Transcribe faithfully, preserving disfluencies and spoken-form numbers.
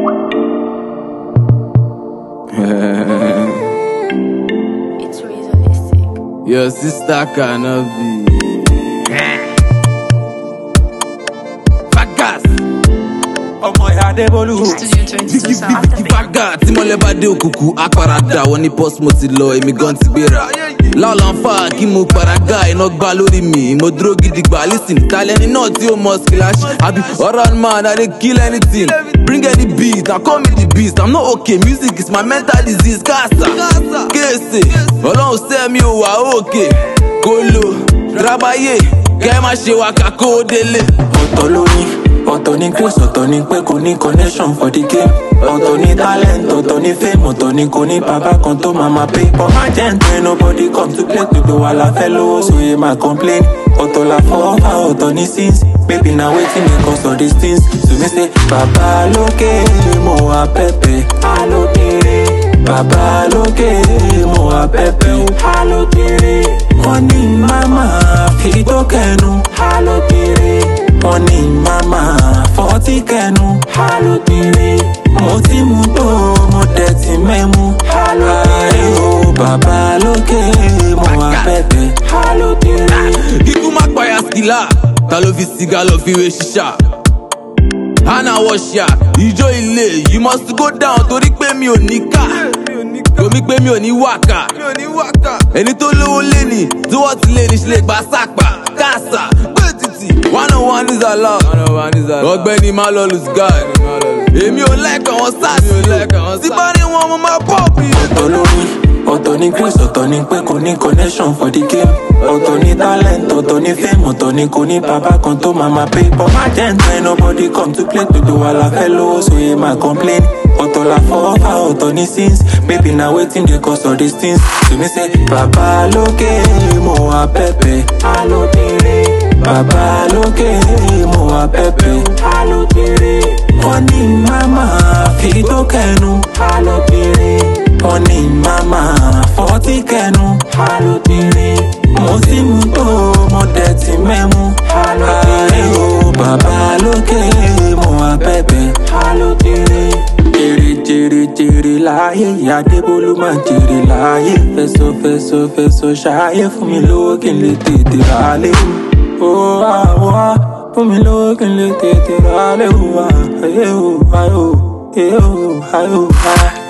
It's realistic. Your sister cannot be. Vagas. Ọmọ ìyá Adébólú. Studio twenty-two sound. Bigi Vagas. Tí mọ́lẹ̀ bá dé òkùnkùn, á parada. Wọ́n ní post mo ti lọ, èmi gan ti gbéra. Láòlà ń fà kí mo paraga, iná gbá lórí mi. Mo dúró gidi gbà, listen. Talẹ́ni náà tí ó mọ splash. Àbí ọ̀rọ̀ man, I dey kill anything. Bring any beat, now call me the beast. I'm not okay, music is my mental disease. Kasa, kése, Ọlọ́run ṣẹ́ mi ò wá òkè. Kolo, Trabaye, kẹ́ má ṣe wákà kó délé. Ọ̀tọ̀ lórí, ọ̀tọ̀ ní grace, ọ̀tọ̀ ní pé kò ní connection for the game. Ọ̀tọ̀ ní talent, ọ̀tọ̀ ní fame, ọ̀tọ̀ ní kò ní bàbá kan tó máa máa pay. But my gentleman, nobody come to play. Gbogbo wa la fẹ́ lówó, so ye máa complain. Ọ̀tọ̀ la fọ́ọ̀fà, ọ̀tọ̀ ní sins. Baby na wetin dey cause all these things. So me say, Baba lókè, mo wá pẹ́pẹ́. Alókèrè. Baba lókè, mo wá pẹ́pẹ́. Alókèrè. Wọ́n ní mama fi tó kẹnu. Alókèrè. Wọ́n ní mama fọ́tí kẹnu. Alókèrè. Mo ti mú tó, mo dẹ̀ ti mẹ́mu. Alókèrè. O baba lókè, mo wá pẹ́pẹ́. Alókèrè. Kíkú má payà skìlà, ta ló fi sìgá lọ fi wé ṣíṣà. Hannah Washia, ìjó ilé, you must go down torí pé mi ò ní ká. Torí pé mi ò ní wákà. Ẹni tó lówó lé ní, tí wọ́n ti lé ní ṣe lè gbà sápà. Kásà, gbé títì, one on one is allowed. Ọ̀gbẹ́ni má lọ lose guard. Èmi ò like àwọn sáàsì, tí bá ní wọn mo máa pọ́ọ̀pì. Ọ̀tọ̀ lórí, ọ̀tọ̀ ní grace, ọ̀tọ̀ ní pé kò ní connection for the game. Ọ̀tọ̀ ní talent, ọ̀tọ̀ ní fame, ọ̀tọ̀ ní kò ní bàbá kan tó máa máa pay. But my gentleman, nobody come to play. Gbogbo wa la fẹ́ lówó, so ye máa complain. Ọ̀tọ̀ la fọ́ọ̀fà, ọ̀tọ̀ ní sins. Baby na wetin dey cause all these things. So me say, Baba lókè, mo wá pẹ́pẹ́. Alókèrè. Baba lókè, mo wá pẹ́pẹ́. Alókèrè. Wọ́n ní mama fi tó kẹnu. Alókèrè. Wọ́n ní mama fọ́tí kẹnu. Alókèrè. Mo ti mú tó, mo dẹ̀ ti mẹ́mu. Alókèrè. O baba lókè, mo wá pẹ́pẹ́. Alókèrè. Jèrè jèrè jèrè láyé, ìyá Adébólú máa jèrè láyé. Fẹ̀sọ̀ fẹ̀sọ̀ fẹ̀sọ̀ ṣayé fún mi lówó kí n lè tètè rálé. Ó wá wá fún mi lówó kí n lè tètè rálé. Ó wá ayé ó ayé ó ayé ó ayé ó.